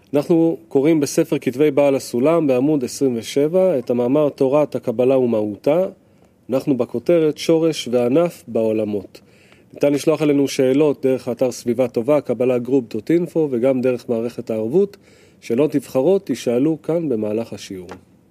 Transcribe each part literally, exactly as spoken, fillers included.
אנחנו קוראים בספר כתבי בעל הסולם בעמוד עשרים ושבע את המאמר תורת הקבלה ומהותה. אנחנו בכותרת שורש וענף בעולמות. ניתן לשלוח עלינו שאלות דרך האתר סביבה טובה, קבלה גרופ דוט אינפו, וגם דרך מערכת הערבות. שאלות נבחרות תשאלו כאן במהלך השיעור.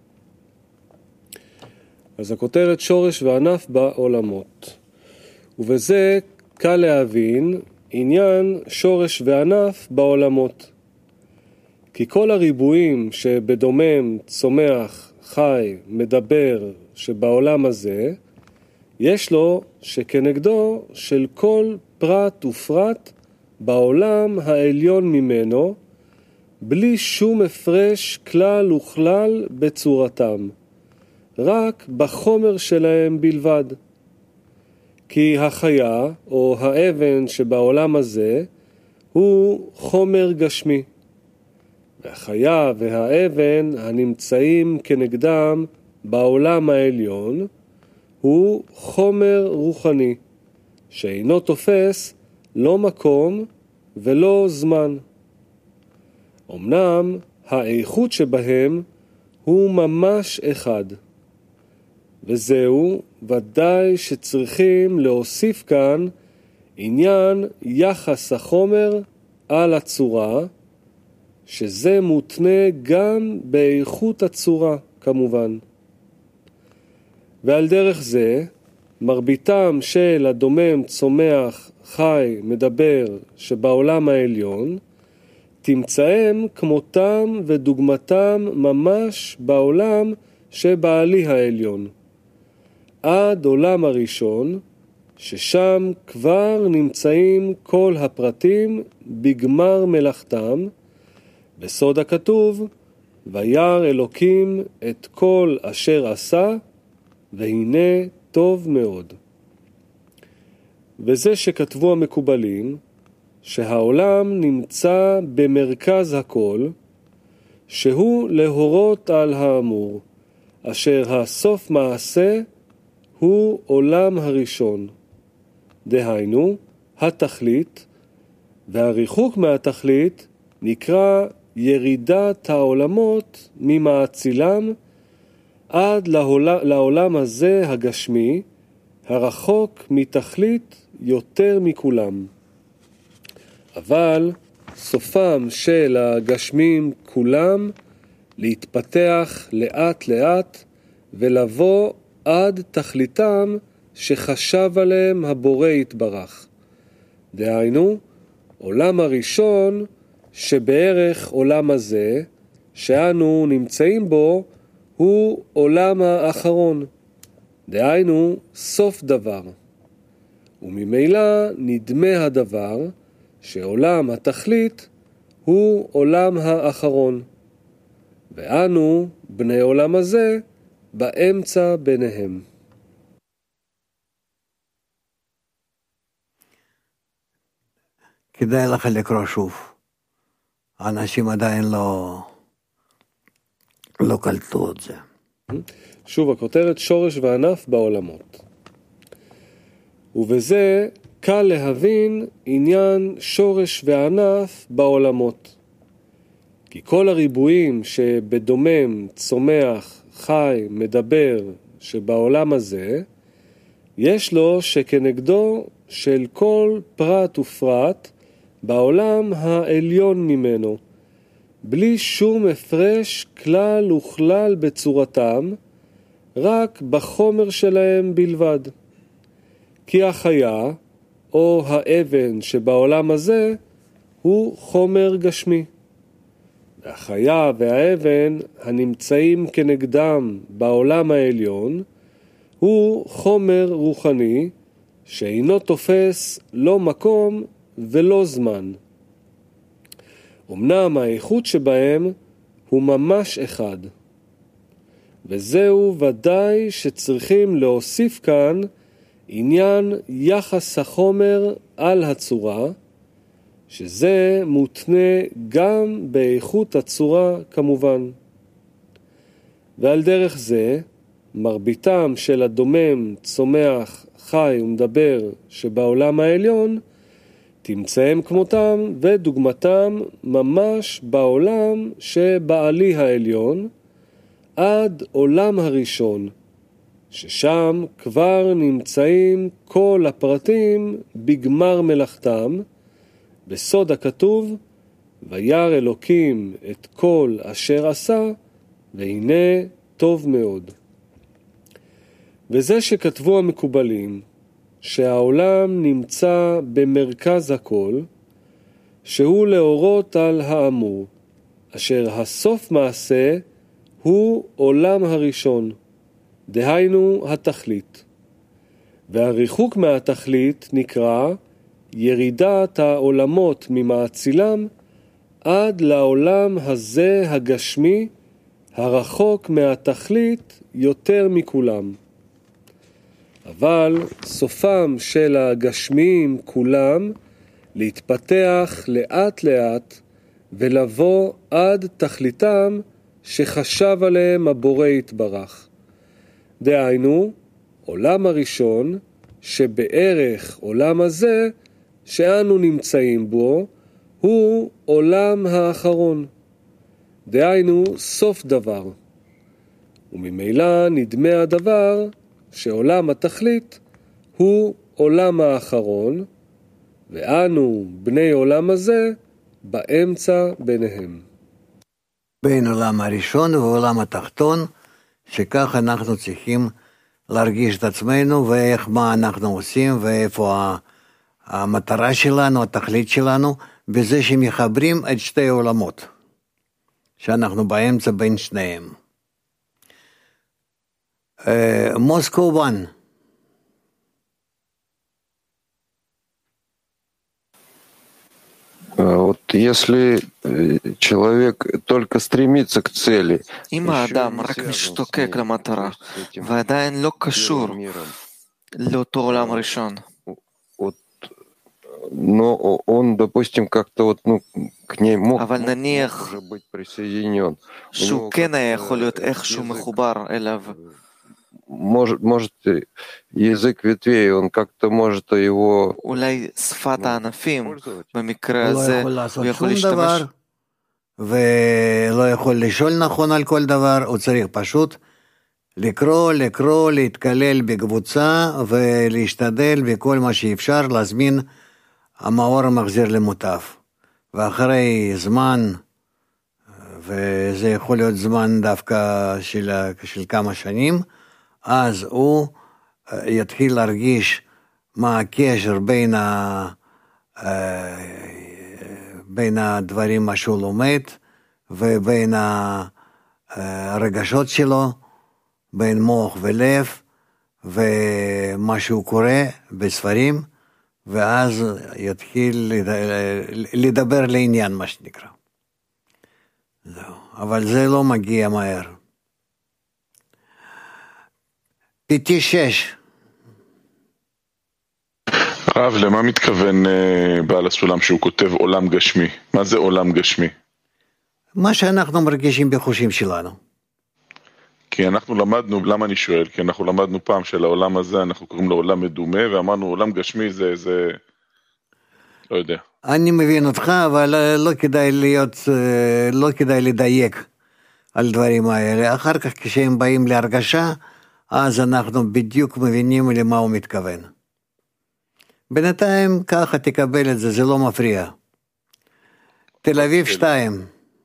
אז הכותרת שורש וענף בעולמות. ובזה קל להבין עניין שורש וענף בעולמות. כי כל הריבועים שבדומם, צומח, חי, מדבר, שבעולם הזה, יש לו שכנגדו של כל פרט ופרט בעולם העליון ממנו, בלי שום הפרש כלל וכלל בצורתם, רק בחומר שלהם בלבד. כי החיה או האבן שבעולם הזה הוא חומר גשמי, והחיה והאבן הנמצאים כנגדם בעולם העליון הוא חומר רוחני, שאינו תופס לא מקום ולא זמן. אמנם האיכות שבהם הוא ממש אחד, וזהו ודאי שצריכים להוסיף כאן עניין יחס החומר על הצורה, שזה מותנה גם באיכות הצורה כמובן. ועל דרך זה, מרביתם של הדומם, צומח, חי, מדבר שבעולם העליון, תמצאם כמותם ודוגמתם ממש בעולם שבעלי העליון. עד עולם הראשון, ששם כבר נמצאים כל הפרטים בגמר מלאכתם, בסוד הכתוב, וירא אלוקים את כל אשר עשה, והנה טוב מאוד. וזה שכתבו המקובלים, שהעולם נמצא במרכז הכל, שהוא להורות על האמור, אשר הסוף מעשה הוא עולם הראשון. דהיינו, התכלית, והריחוק מהתכלית נקרא ירידת העולמות ממעצילם עד לעולם, לעולם הזה הגשמי, הרחוק מתכלית יותר מכולם. אבל סופם של הגשמים כולם להתפתח לאט לאט ולבוא עד תכליתם שחשב עליהם הבורא יתברך. דהיינו, עולם הראשון שבערך עולם הזה שאנו נמצאים בו הוא עולם האחרון, דהיינו סוף דבר. וממילא נדמה הדבר שעולם התכלית הוא עולם האחרון, ואנו בני עולם הזה באמצע ביניהם. כדאי לך לקרוא שוב. האנשים עדיין לא, לא קלטו את זה. שוב הכותרת שורש וענף בעולמות. ובזה קל להבין עניין שורש וענף בעולמות. כי כל הריבועים שבדומם, צומח, חי, מדבר, שבעולם הזה, יש לו שכנגדו של כל פרט ופרט בעולם העליון ממנו, בלי שום הפרש כלל וכלל בצורתם, רק בחומר שלהם בלבד. כי החיה או האבן שבעולם הזה הוא חומר גשמי, והחיה והאבן הנמצאים כנגדם בעולם העליון הוא חומר רוחני שאינו תופס לא מקום ולא זמן. אמנם האיכות שבהם הוא ממש אחד, וזהו ודאי שצריכים להוסיף כאן עניין יחס החומר על הצורה, שזה מותנה גם באיכות הצורה כמובן. ועל דרך זה, מרביתם של הדומם, צומח, חי ומדבר שבעולם העליון, תמצאם כמותם ודוגמתם ממש בעולם שבעלי העליון, עד עולם הראשון, ששם כבר נמצאים כל הפרטים בגמר מלאכתם, בסוד הכתוב, וירא אלוקים את כל אשר עשה, והנה טוב מאוד. וזה שכתבו המקובלים, שהעולם נמצא במרכז הכל, שהוא להורות על האמור, אשר הסוף מעשה הוא עולם הראשון, דהיינו התכלית. והריחוק מהתכלית נקרא ירידת העולמות ממעצילם עד לעולם הזה הגשמי, הרחוק מהתכלית יותר מכולם. אבל סופם של הגשמיים כולם להתפתח לאט לאט ולבוא עד תכליתם שחשב עליהם הבורא יתברך. דהיינו, עולם הראשון שבערך עולם הזה שאנו נמצאים בו הוא עולם האחרון. דהיינו סוף דבר. וממילא נדמה הדבר שעולם התכלית הוא עולם האחרון, ואנו בני עולם הזה באמצע ביניהם. בין עולם הראשון ועולם התחתון, שכך אנחנו צריכים להרגיש את עצמנו, ואיך מה אנחנו עושים, ואיפה המטרה שלנו, התכלית שלנו, בזה שמחברים את שתי העולמות, שאנחנו באמצע בין שניהם. Moscow One. Вот если человек только стремится к цели, אם האדם רק משתוקק למטרה, ועדיין לא קשור לאותו עולם ראשון, но он, допустим, как-то вот, ну, к ней мог, אבל נניח может быть присоединен. שהוא כן היה יכול להיות איכשהו מחובר אליו. Может, может, язык ветвей, он как-то может его... אולי שפת הענפים, במקרה הזה, הוא יכול להשתמש. ולא יכול לשאול נכון על כל דבר, הוא צריך פשוט לקרוא, לקרוא, להתקלל בקבוצה, ולהשתדל בכל מה שאפשר, להזמין המאור המחזיר למוטב. ואחרי זמן, וזה יכול להיות זמן דווקא של, של כמה שנים, אז הוא יתחיל להרגיש מה הקשר בין, ה, בין הדברים מה שהוא לומד, ובין הרגשות שלו, בין מוח ולב, ומה שהוא קורא בספרים, ואז יתחיל לדבר לעניין, מה שנקרא. זהו. אבל זה לא מגיע מהר. פיטי שש. רב, למה מתכוון uh, בעל הסולם שהוא כותב עולם גשמי? מה זה עולם גשמי? מה שאנחנו מרגישים בחושים שלנו. כי אנחנו למדנו, למה אני שואל? כי אנחנו למדנו פעם של העולם הזה, אנחנו קוראים לו עולם מדומה, ואמרנו עולם גשמי זה, זה, לא יודע. אני מבין אותך, אבל לא כדאי להיות, לא כדאי לדייק על דברים האלה. אחר כך כשהם באים להרגשה, אז אנחנו בדיוק מבינים למה הוא מתכוון. בינתיים ככה תקבל את זה, זה לא מפריע. תל אביב שתיים.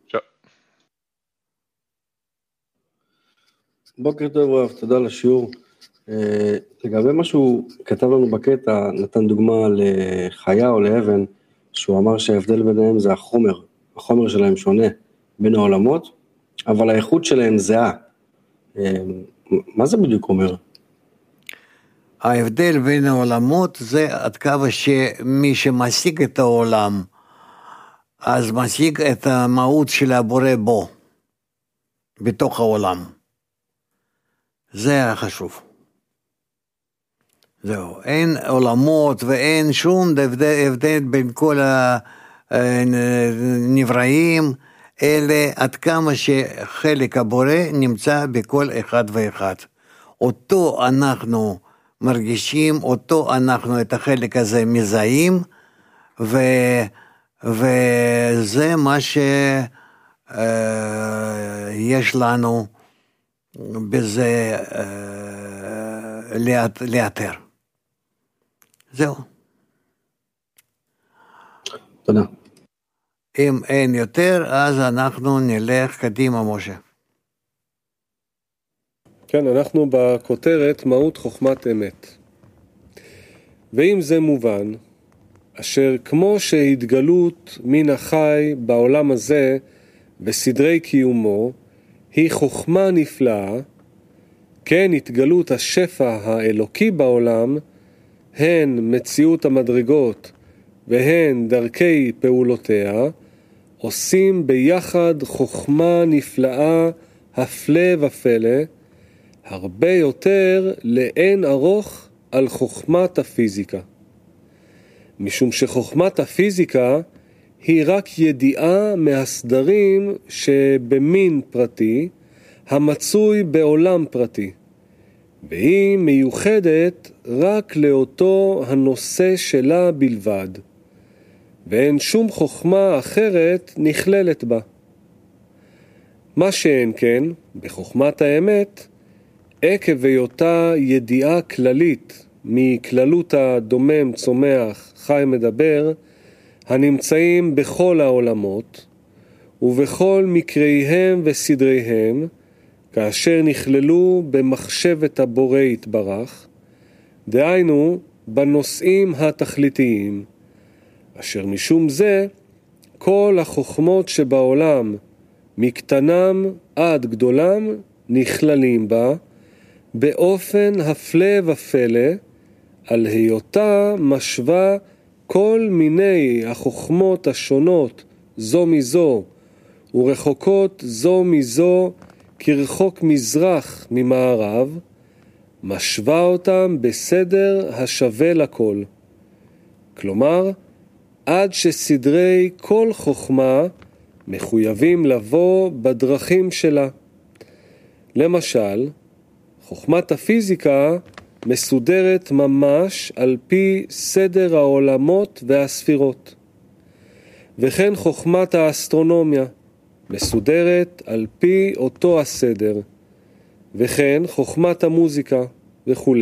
בוקר טוב רב, תודה על השיעור. לגבי מה שהוא כתב לנו בקטע, נתן דוגמה לחיה או לאבן, שהוא אמר שההבדל ביניהם זה החומר, החומר שלהם שונה בין העולמות, אבל האיכות שלהם זהה. מה זה בדיוק אומר? ההבדל בין העולמות זה עד כמה שמי שמשיג את העולם, אז משיג את המהות של הבורא בו, בתוך העולם. זה החשוב. זהו, אין עולמות ואין שום הבדל, הבדל בין כל הנבראים, אלה עד כמה שחלק הבורא נמצא בכל אחד ואחד. אותו אנחנו מרגישים, אותו אנחנו את החלק הזה מזהים, ו, וזה מה שיש לנו בזה לאתר. זהו. תודה. אם אין יותר, אז אנחנו נלך קדימה, משה. כן, אנחנו בכותרת מהות חוכמת אמת. ואם זה מובן, אשר כמו שהתגלות מן החי בעולם הזה בסדרי קיומו, היא חוכמה נפלאה, כן התגלות השפע האלוקי בעולם, הן מציאות המדרגות והן דרכי פעולותיה, עושים ביחד חוכמה נפלאה הפלא ופלא, הרבה יותר לאין ארוך על חוכמת הפיזיקה. משום שחוכמת הפיזיקה היא רק ידיעה מהסדרים שבמין פרטי, המצוי בעולם פרטי, והיא מיוחדת רק לאותו הנושא שלה בלבד, ואין שום חוכמה אחרת נכללת בה. מה שאין כן, בחוכמת האמת, עקב היותה ידיעה כללית מכללות הדומם צומח חי מדבר, הנמצאים בכל העולמות, ובכל מקריהם וסדריהם, כאשר נכללו במחשבת הבורא יתברך, דהיינו בנושאים התכליתיים, אשר משום זה כל החוכמות שבעולם מקטנם עד גדולם נכללים בה, באופן הפלא ופלא, על היותה משווה כל מיני החוכמות השונות זו מזו, ורחוקות זו מזו כרחוק מזרח ממערב, משווה אותם בסדר השווה לכל. כלומר, עד שסדרי כל חוכמה מחויבים לבוא בדרכים שלה. למשל, חוכמת הפיזיקה מסודרת ממש על פי סדר העולמות והספירות. וכן חוכמת האסטרונומיה מסודרת על פי אותו הסדר. וכן חוכמת המוזיקה וכו',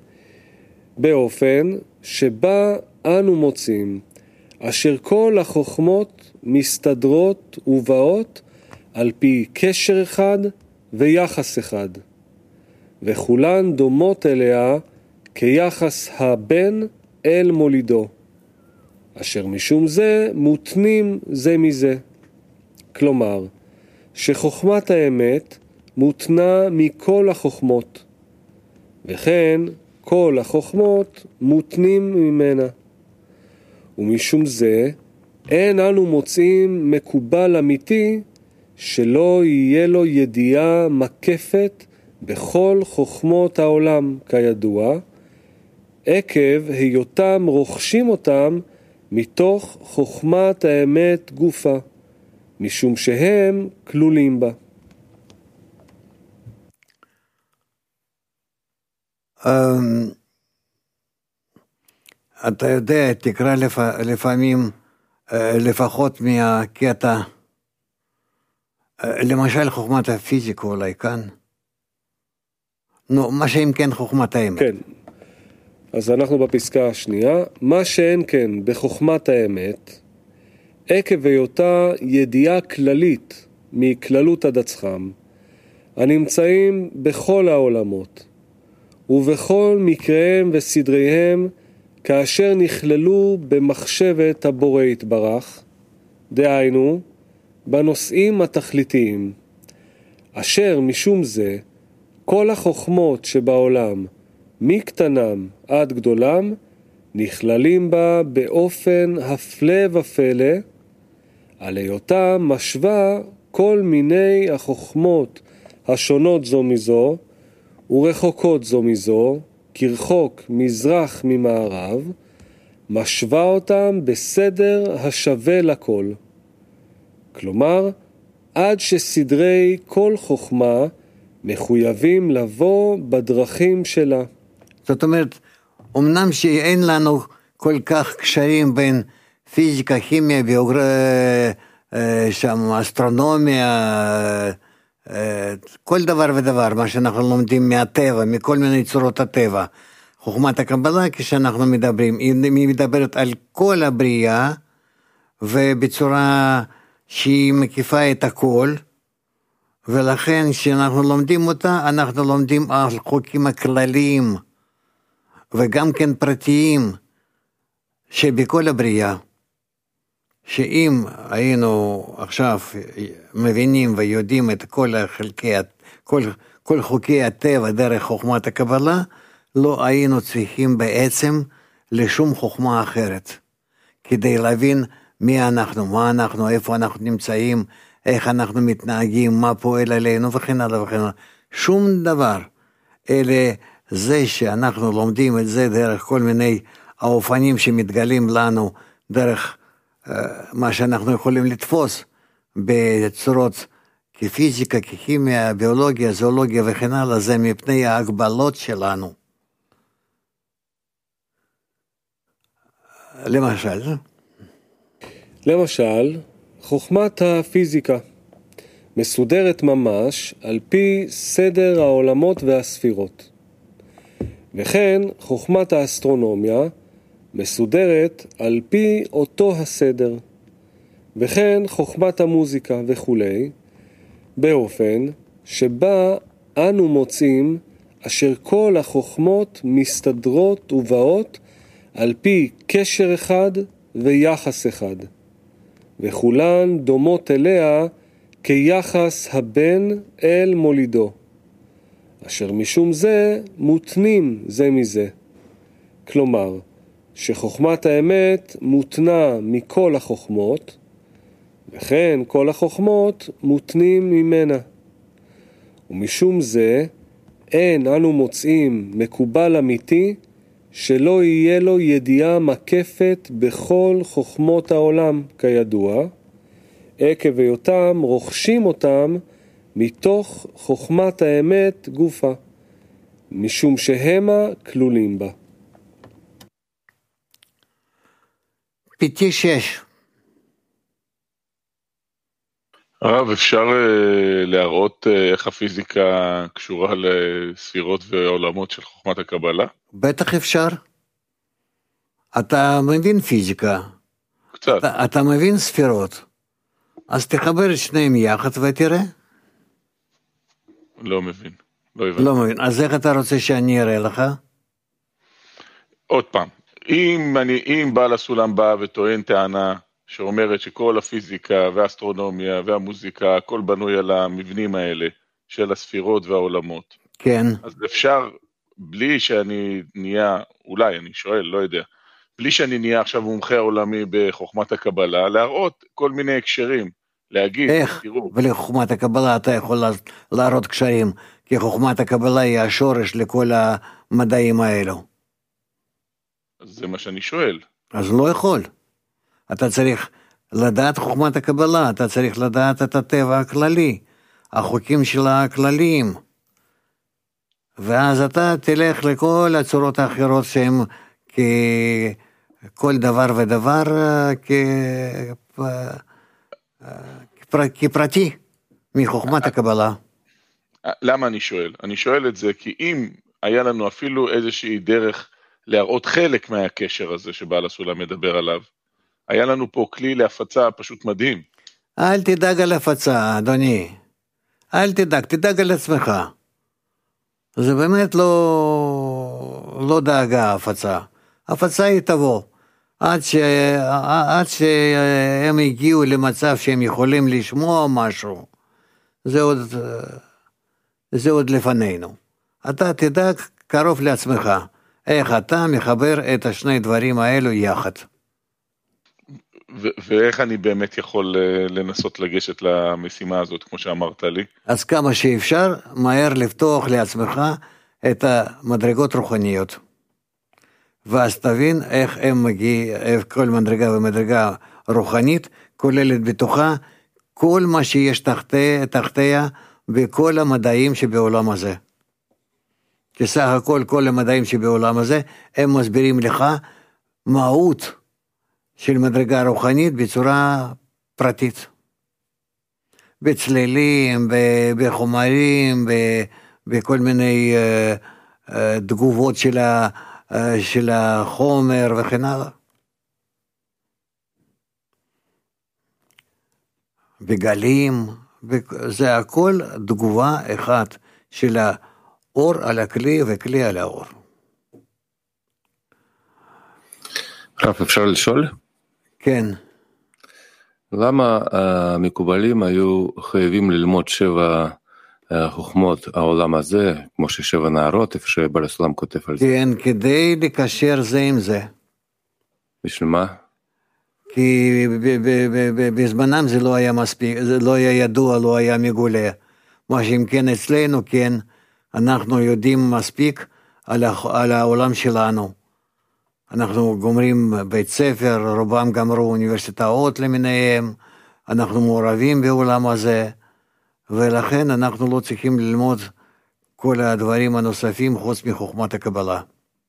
באופן שבה אנו מוצאים אשר כל החוכמות מסתדרות ובאות על פי קשר אחד ויחס אחד, וכולן דומות אליה כיחס הבן אל מולידו, אשר משום זה מותנים זה מזה. כלומר, שחוכמת האמת מותנה מכל החוכמות, וכן כל החוכמות מותנים ממנה. ומשום זה אין אנו מוצאים מקובל אמיתי שלא יהיה לו ידיעה מקפת בכל חוכמות העולם כידוע, עקב היותם רוכשים אותם מתוך חוכמת האמת גופה, משום שהם כלולים בה. אתה יודע, תקרא לפעמים לפחות מהקטע, למשל חוכמת הפיזיקה אולי כאן. נו, מה שאם כן חוכמת האמת. כן, אז אנחנו בפסקה השנייה. מה שאין כן בחוכמת האמת, עקב היותה ידיעה כללית מכללות עד עצחם, הנמצאים בכל העולמות, ובכל מקריהם וסדריהם, כאשר נכללו במחשבת הבורא יתברך, דהיינו, בנושאים התכליתיים, אשר משום זה, כל החוכמות שבעולם, מקטנם עד גדולם, נכללים בה באופן הפלא ופלא, על היותה משווה כל מיני החוכמות השונות זו מזו, ורחוקות זו מזו, כרחוק מזרח ממערב, משווה אותם בסדר השווה לכל. כלומר, עד שסדרי כל חוכמה מחויבים לבוא בדרכים שלה. זאת אומרת, אמנם שאין לנו כל כך קשרים בין פיזיקה, כימיה, ביוגרפיה, שם אסטרונומיה, כל דבר ודבר, מה שאנחנו לומדים מהטבע, מכל מיני צורות הטבע. חוכמת הקבלה, כשאנחנו מדברים, היא מדברת על כל הבריאה, ובצורה שהיא מקיפה את הכל, ולכן כשאנחנו לומדים אותה, אנחנו לומדים על חוקים הכלליים, וגם כן פרטיים, שבכל הבריאה, שאם היינו עכשיו מבינים ויודעים את כל חלקי, כל, כל חוקי הטבע דרך חוכמת הקבלה, לא היינו צריכים בעצם לשום חוכמה אחרת, כדי להבין מי אנחנו, מה אנחנו, איפה אנחנו נמצאים, איך אנחנו מתנהגים, מה פועל עלינו וכן הלאה וכן הלאה. שום דבר, אלא זה שאנחנו לומדים את זה דרך כל מיני האופנים שמתגלים לנו, דרך uh, מה שאנחנו יכולים לתפוס בצורות כפיזיקה, ככימיה, ביולוגיה, זואולוגיה וכן הלאה, זה מפני ההגבלות שלנו. למשל? למשל, חוכמת הפיזיקה מסודרת ממש על פי סדר העולמות והספירות. וכן, חוכמת האסטרונומיה מסודרת על פי אותו הסדר. וכן, חוכמת המוזיקה וכו', באופן שבה אנו מוצאים אשר כל החוכמות מסתדרות ובאות על פי קשר אחד ויחס אחד, וכולן דומות אליה כיחס הבן אל מולידו, אשר משום זה מותנים זה מזה. כלומר, שחוכמת האמת מותנה מכל החוכמות, וכן כל החוכמות מותנים ממנה. ומשום זה אין אנו מוצאים מקובל אמיתי שלא יהיה לו ידיעה מקפת בכל חוכמות העולם, כידוע, עקב היותם רוכשים אותם מתוך חוכמת האמת גופה, משום שהמה כלולים בה. פיתי שש. הרב, אפשר uh, להראות uh, איך הפיזיקה קשורה לספירות ועולמות של חוכמת הקבלה? בטח אפשר. אתה מבין פיזיקה. קצת. אתה, אתה מבין ספירות. אז תחבר את שניהם יחד ותראה. לא מבין. לא הבנתי. לא מבין. אז איך אתה רוצה שאני אראה לך? עוד פעם. אם, אני, אם בעל הסולם בא וטוען טענה שאומרת שכל הפיזיקה והאסטרונומיה והמוזיקה, הכל בנוי על המבנים האלה של הספירות והעולמות. כן. אז אפשר, בלי שאני נהיה, אולי אני שואל, לא יודע, בלי שאני נהיה עכשיו מומחה עולמי בחוכמת הקבלה, להראות כל מיני הקשרים, להגיד, איך? תראו. ולחוכמת הקבלה אתה יכול להראות קשרים, כי חוכמת הקבלה היא השורש לכל המדעים האלו. אז זה מה שאני שואל. אז לא יכול. אתה צריך לדעת חוכמת הקבלה, אתה צריך לדעת את הטבע הכללי, החוקים שלה הכלליים. ואז אתה תלך לכל הצורות האחרות שהן ככל דבר ודבר כפרטי מחוכמת הקבלה. למה אני שואל? אני שואל את זה כי אם היה לנו אפילו איזושהי דרך להראות חלק מהקשר הזה שבעל הסולם מדבר עליו, היה לנו פה כלי להפצה פשוט מדהים. אל תדאג על הפצה, אדוני. אל תדאג, תדאג על עצמך. זה באמת לא, לא דאגה הפצה. הפצה היא תבוא. עד, ש, עד שהם הגיעו למצב שהם יכולים לשמוע משהו, זה עוד, זה עוד לפנינו. אתה תדאג קרוב לעצמך. איך אתה מחבר את השני דברים האלו יחד. ו- ואיך אני באמת יכול לנסות לגשת למשימה הזאת, כמו שאמרת לי? אז כמה שאפשר, מהר לפתוח לעצמך את המדרגות רוחניות. ואז תבין איך הם מגיעים, כל מדרגה ומדרגה רוחנית, כוללת בתוכה כל מה שיש תחתיה, תחתיה וכל המדעים שבעולם הזה. כי סך הכל, כל המדעים שבעולם הזה, הם מסבירים לך מהות של מדרגה רוחנית בצורה פרטית. בצלילים, בחומרים, בכל מיני תגובות של, ה, של החומר וכן הלאה. בגלים, זה הכל תגובה אחת של האור על הכלי וכלי על האור. רב, אפשר לשאול? כן. למה המקובלים היו חייבים ללמוד שבע חוכמות העולם הזה, כמו ששבע נערות, איפה שבעל הסולם כותב על זה? כן, כדי לקשר זה עם זה. בשביל מה? כי בזמנם זה לא היה מספיק, זה לא היה ידוע, לא היה מגולה. מה שאם כן אצלנו, כן, אנחנו יודעים מספיק על העולם שלנו. אנחנו גומרים בית ספר, רובם גמרו אוניברסיטאות למיניהם, אנחנו מעורבים בעולם הזה, ולכן אנחנו לא צריכים ללמוד כל הדברים הנוספים חוץ מחוכמת הקבלה.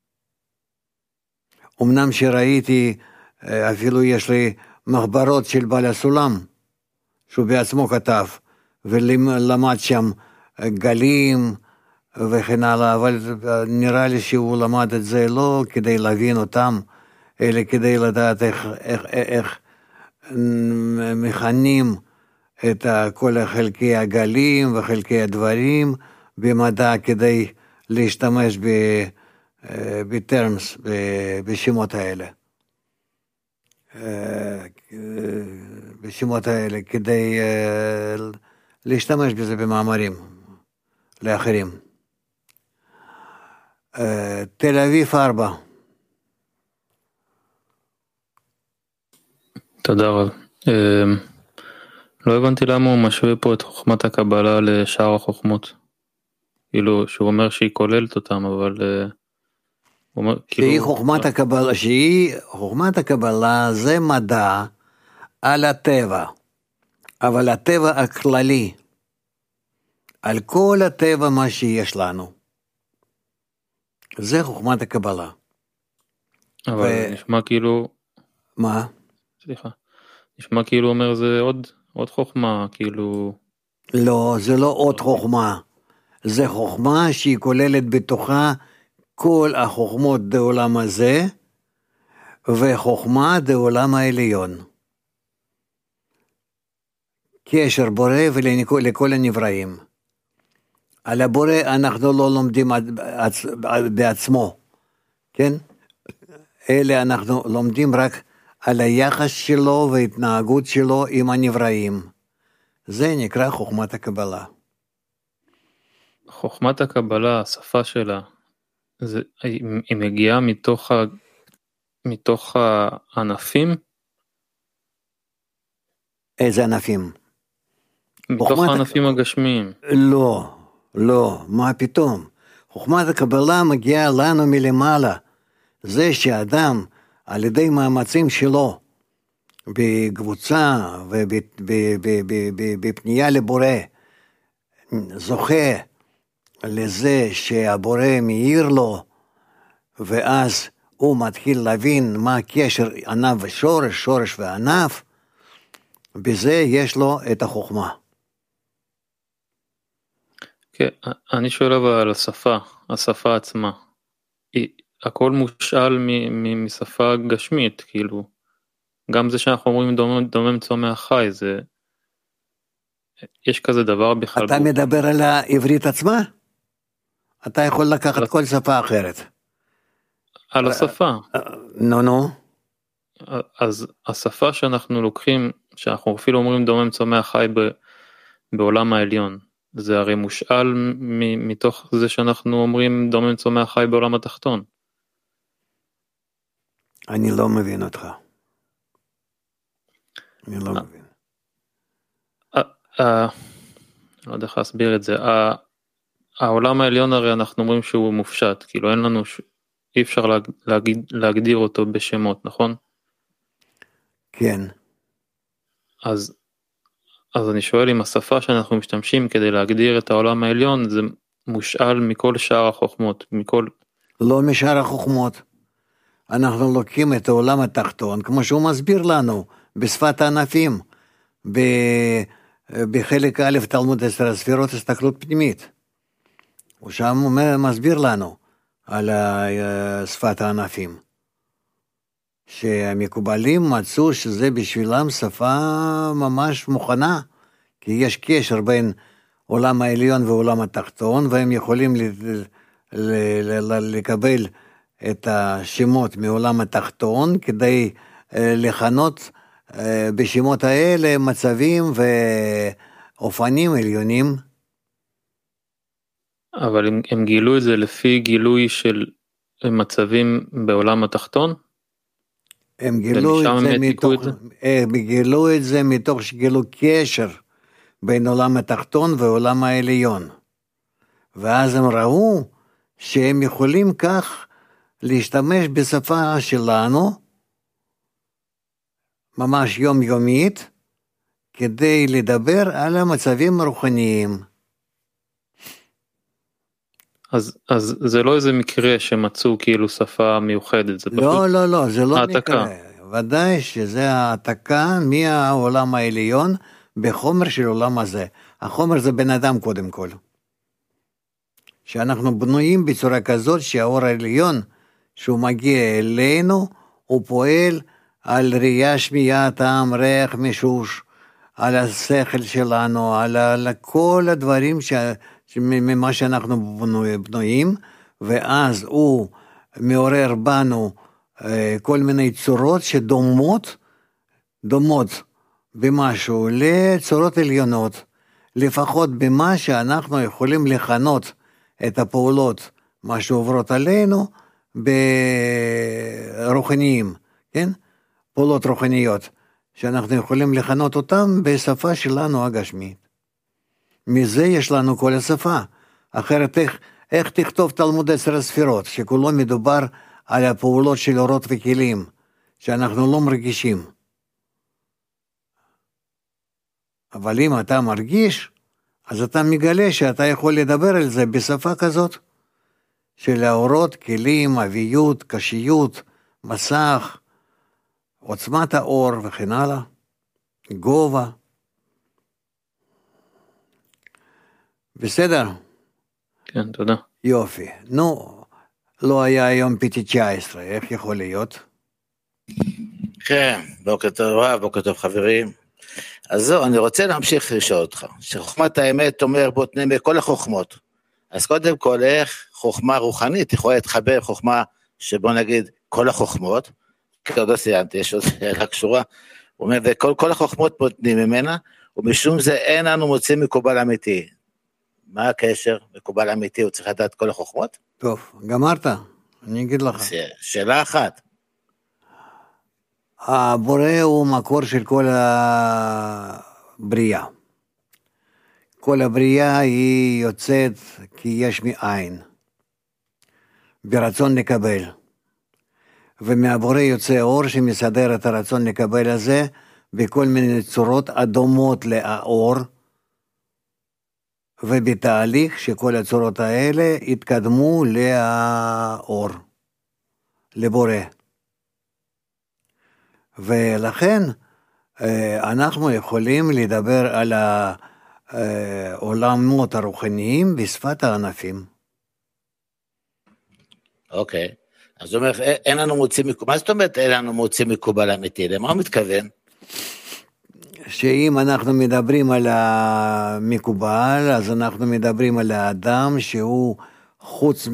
אמנם שראיתי, אפילו יש לי מחברות של בעל הסולם, שהוא בעצמו כתב, ולמד שם גלים וכן הלאה, אבל נראה לי שהוא למד את זה לא כדי להבין אותם, אלא כדי לדעת איך, איך, איך מכנים את כל חלקי הגלים וחלקי הדברים במדע, כדי להשתמש בטרמס, בשמות האלה. בשמות האלה, כדי להשתמש בזה במאמרים לאחרים. תל אביב ארבע. תודה רב. לא הבנתי למה הוא משווה פה את חוכמת הקבלה לשאר החוכמות. כאילו, שהוא אומר שהיא כוללת אותם, אבל שהיא חוכמת הקבלה, שהיא חוכמת הקבלה זה מדע על הטבע, אבל הטבע הכללי, על כל הטבע מה שיש לנו, זה חוכמת הקבלה. אבל ו... נשמע כאילו... מה? סליחה. נשמע כאילו אומר זה עוד, עוד חוכמה, כאילו... לא, זה לא עוד חוכמה. זה חוכמה שהיא כוללת בתוכה כל החוכמות בעולם הזה, וחוכמה בעולם העליון. קשר בורא ולכל הנבראים. על הבורא אנחנו לא לומדים בעצמו, כן? אלה אנחנו לומדים רק על היחס שלו וההתנהגות שלו עם הנבראים. זה נקרא חוכמת הקבלה. חוכמת הקבלה, השפה שלה, זה, היא מגיעה מתוך, ה, מתוך הענפים? איזה ענפים? מתוך הענפים הק... הגשמיים. לא, לא, מה פתאום? חוכמת הקבלה מגיעה לנו מלמעלה. זה שאדם על ידי מאמצים שלו, בקבוצה ובפנייה לבורא, זוכה לזה שהבורא מאיר לו, ואז הוא מתחיל להבין מה הקשר ענף ושורש, שורש וענף, בזה יש לו את החוכמה. כן, אני שואל אבל על השפה, השפה עצמה. היא, הכל מושאל מ, מ, משפה גשמית, כאילו. גם זה שאנחנו אומרים דומם, דומם צומח חי, זה... יש כזה דבר בכלל... אתה בו. מדבר על העברית עצמה? אתה יכול לקחת על... כל שפה אחרת. על השפה. נו, נו. אז השפה שאנחנו לוקחים, שאנחנו אפילו אומרים דומם צומח חי ב, בעולם העליון, זה הרי מושאל מ, מתוך זה שאנחנו אומרים דומם צומח חי בעולם התחתון. אני לא מבין אותך. אני לא מבין. לא יודע איך להסביר את זה. העולם העליון הרי אנחנו אומרים שהוא מופשט, כאילו אין לנו, אי אפשר להגדיר אותו בשמות, נכון? כן. אז, אז אני שואל אם השפה שאנחנו משתמשים כדי להגדיר את העולם העליון, זה מושאל מכל שאר החוכמות, מכל... לא משאר החוכמות. אנחנו לוקחים את העולם התחתון, כמו שהוא מסביר לנו, בשפת הענפים, בחלק א' תלמוד עשר הספירות, הסתכלות פנימית. הוא שם מסביר לנו על שפת הענפים. שהמקובלים מצאו שזה בשבילם שפה ממש מוכנה, כי יש קשר בין עולם העליון ועולם התחתון, והם יכולים לקבל את השמות מעולם התחתון, כדי לכנות בשמות האלה מצבים ואופנים עליונים. אבל הם, הם גילו את זה לפי גילוי של מצבים בעולם התחתון? הם גילו, את זה מתוך, את זה? הם גילו את זה מתוך שגילו קשר בין עולם התחתון ועולם העליון. ואז הם ראו שהם יכולים כך להשתמש בשפה שלנו, ממש יומיומית, כדי לדבר על המצבים הרוחניים. אז, אז זה לא איזה מקרה שמצאו כאילו שפה מיוחדת, זה פשוט לא, לא, לא, זה לא העתקה. מקרה. ודאי שזה העתקה מהעולם העליון בחומר של עולם הזה. החומר זה בן אדם קודם כל. שאנחנו בנויים בצורה כזאת שהאור העליון, שהוא מגיע אלינו, הוא פועל על ראייה, שמיעה, טעם, ריח, מישוש, על השכל שלנו, על, על כל הדברים ש... ממה שאנחנו בנויים, ואז הוא מעורר בנו כל מיני צורות שדומות, דומות במשהו לצורות עליונות, לפחות במה שאנחנו יכולים לכנות את הפעולות, מה שעוברות עלינו, ברוחניים, כן? פעולות רוחניות, שאנחנו יכולים לכנות אותם בשפה שלנו הגשמית. מזה יש לנו כל השפה. אחרת איך, איך תכתוב תלמוד עשר הספירות, שכולו מדובר על הפעולות של אורות וכלים, שאנחנו לא מרגישים. אבל אם אתה מרגיש, אז אתה מגלה שאתה יכול לדבר על זה בשפה כזאת, של האורות, כלים, אביות, קשיות, מסך, עוצמת האור וכן הלאה, גובה. בסדר? כן, תודה. יופי. נו, לא היה היום פיטי תשע עשרה, איך יכול להיות? כן, בוקר טוב רב, בוקר טוב חברים. אז זהו, אני רוצה להמשיך לשאול אותך, שחוכמת האמת אומר בוא תנה מכל החוכמות. אז קודם כל, איך חוכמה רוחנית יכולה להתחבר חוכמה שבוא נגיד כל החוכמות, כי עוד לא סיימתי, יש עוד שאלה קשורה, הוא אומר, וכל כל החוכמות נותנים ממנה, ומשום זה אין לנו מוצאים מקובל אמיתי. מה הקשר? מקובל אמיתי, הוא צריך לדעת כל החוכמות? טוב, גמרת, אני אגיד לך. שאלה אחת. הבורא הוא מקור של כל הבריאה. כל הבריאה היא יוצאת כי יש מאין. ברצון לקבל. ומהבורא יוצא אור שמסדר את הרצון לקבל הזה, בכל מיני צורות אדומות לאור, ובתהליך שכל הצורות האלה התקדמו לאור, לבורא. ולכן אנחנו יכולים לדבר על העולמות הרוחניים בשפת הענפים. אוקיי, אז הוא אומר, אין לנו מוציא מקובל, מה זאת אומרת אין לנו מוציא מקובל אמיתי? למה הוא מתכוון? שאם אנחנו מדברים על המקובל, אז אנחנו מדברים על האדם שהוא חוץ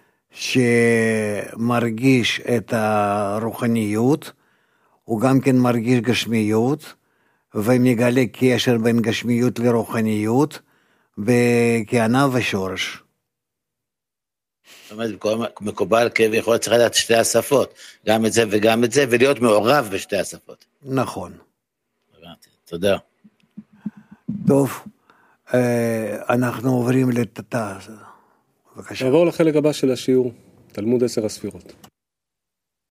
משמרגיש את הרוחניות, הוא גם כן מרגיש גשמיות, ומגלה קשר בין גשמיות לרוחניות, בכהנה ושורש. זאת אומרת, מקובל כביכול צריך לדעת שתי השפות, גם את זה וגם את זה, ולהיות מעורב בשתי השפות. נכון. תודה. טוב, אנחנו עוברים לתתה. בבקשה. נעבור לחלק הבא של השיעור, תלמוד עשר הספירות.